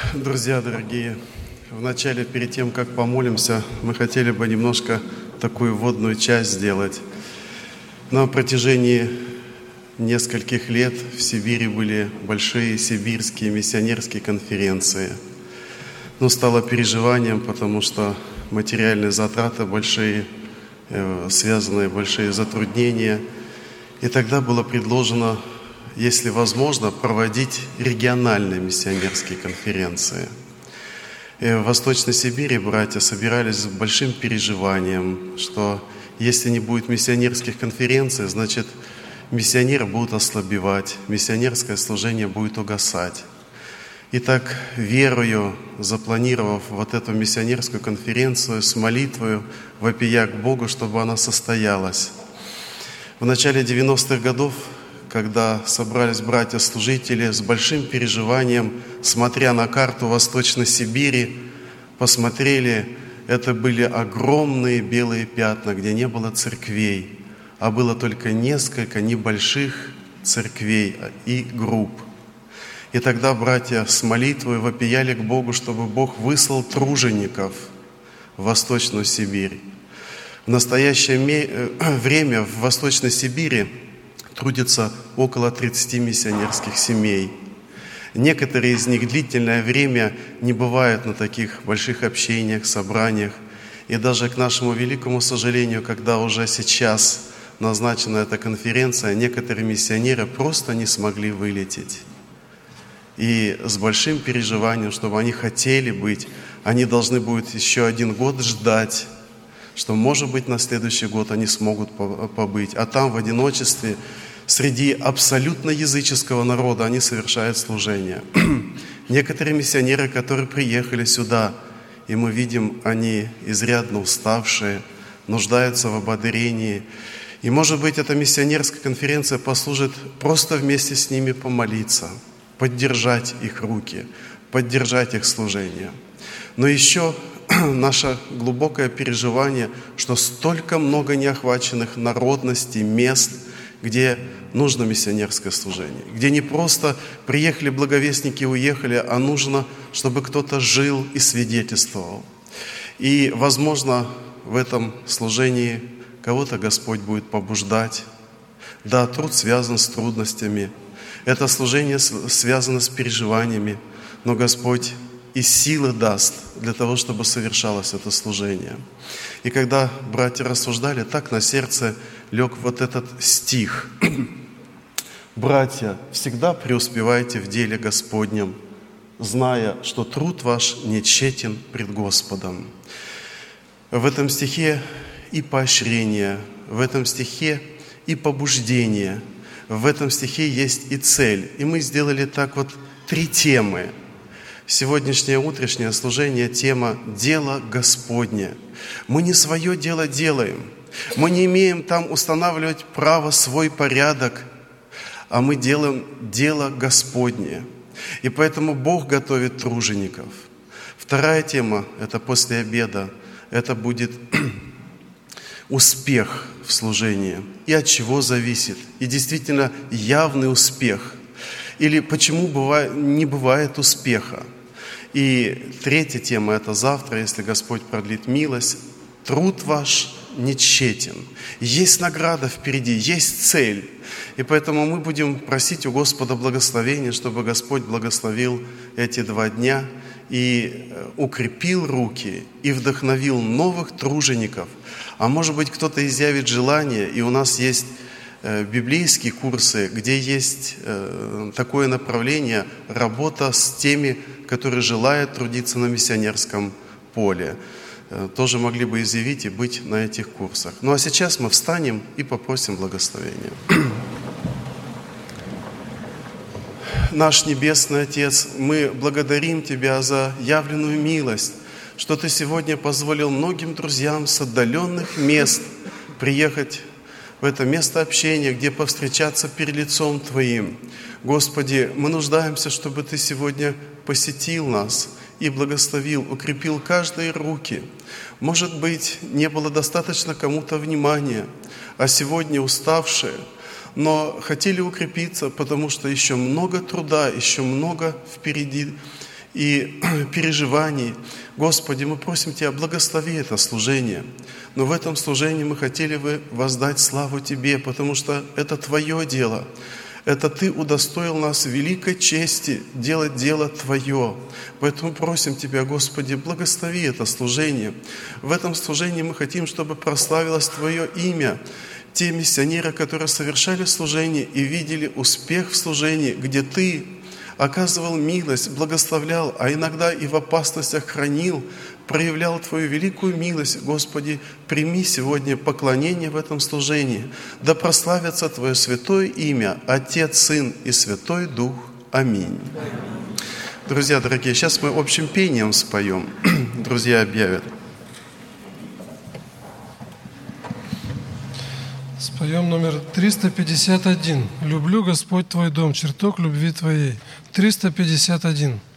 Друзья дорогие, вначале, перед тем, как помолимся, мы хотели бы немножко такую вводную часть сделать. На протяжении нескольких лет в Сибири были большие сибирские миссионерские конференции. Но стало переживанием, потому что материальные затраты большие, связанные большие затруднения. И тогда было предложено, если возможно, проводить региональные миссионерские конференции. И в Восточной Сибири братья собирались с большим переживанием, что если не будет миссионерских конференций, значит, миссионеры будут ослабевать, миссионерское служение будет угасать. Итак, верою, запланировав вот эту миссионерскую конференцию с молитвою, вопия к Богу, чтобы она состоялась. В начале 90-х годов, когда собрались братья-служители с большим переживанием, смотря на карту Восточной Сибири, посмотрели, это были огромные белые пятна, где не было церквей, а было только несколько небольших церквей и групп. И тогда братья с молитвой вопияли к Богу, чтобы Бог выслал тружеников в Восточную Сибирь. В настоящее время в Восточной Сибири трудится около 30 миссионерских семей. Некоторые из них длительное время не бывают на таких больших общениях, собраниях. И даже к нашему великому сожалению, когда уже сейчас назначена эта конференция, некоторые миссионеры просто не смогли вылететь. И с большим переживанием, чтобы они хотели быть, они должны будут еще 1 год ждать, что, может быть, на следующий год они смогут побыть. А там в одиночестве, среди абсолютно языческого народа, они совершают служение. Некоторые миссионеры, которые приехали сюда, и мы видим, они изрядно уставшие, нуждаются в ободрении. И, может быть, эта миссионерская конференция послужит просто вместе с ними помолиться, поддержать их руки, поддержать их служение. Но еще наше глубокое переживание, что столько много неохваченных народностей, мест, где нужно миссионерское служение, где не просто приехали благовестники и уехали, а нужно, чтобы кто-то жил и свидетельствовал. И, возможно, в этом служении кого-то Господь будет побуждать. Да, труд связан с трудностями, это служение связано с переживаниями, но Господь и силы даст для того, чтобы совершалось это служение. И когда братья рассуждали, так на сердце лег вот этот стих. «Братья, всегда преуспевайте в деле Господнем, зная, что труд ваш не тщетен пред Господом». В этом стихе и поощрение, в этом стихе и побуждение, в этом стихе есть и цель. И мы сделали так вот 3 темы. Сегодняшнее утреннее служение, тема «Дело Господне». Мы не свое дело делаем. Мы не имеем там устанавливать право свой порядок, а мы делаем дело Господне. И поэтому Бог готовит тружеников. 2 тема – это после обеда. Это будет успех в служении. И от чего зависит. И действительно явный успех. Или почему не бывает успеха. И 3 тема – это завтра, если Господь продлит милость. Труд ваш не тщетен. Есть награда впереди, есть цель. И поэтому мы будем просить у Господа благословения, чтобы Господь благословил эти 2 дня и укрепил руки, и вдохновил новых тружеников. А может быть, кто-то изъявит желание, и у нас есть библейские курсы, где есть такое направление – работа с теми, которые желают трудиться на миссионерском поле. Тоже могли бы изъявить и быть на этих курсах. Ну а сейчас мы встанем и попросим благословения. Наш Небесный Отец, мы благодарим Тебя за явленную милость, что Ты сегодня позволил многим друзьям с отдаленных мест приехать в это место общения, где повстречаться перед лицом Твоим. Господи, мы нуждаемся, чтобы Ты сегодня посетил нас и благословил, укрепил каждые руки. Может быть, не было достаточно кому-то внимания, а сегодня уставшие, но хотели укрепиться, потому что еще много труда, еще много впереди. и переживаний. Господи, мы просим Тебя, благослови это служение. Но в этом служении мы хотели бы воздать славу Тебе, потому что это Твое дело. Это Ты удостоил нас великой чести делать дело Твое. Поэтому просим Тебя, Господи, благослови это служение. В этом служении мы хотим, чтобы прославилось Твое имя. Те миссионеры, которые совершали служение и видели успех в служении, где Ты оказывал милость, благословлял, а иногда и в опасностях хранил, проявлял Твою великую милость. Господи, прими сегодня поклонение в этом служении. Да прославится Твое святое имя, Отец, Сын и Святой Дух. Аминь. Друзья дорогие, сейчас мы общим пением споем. Друзья объявят. Споем номер 351. «Люблю, Господь, Твой дом, чертог любви Твоей». 351.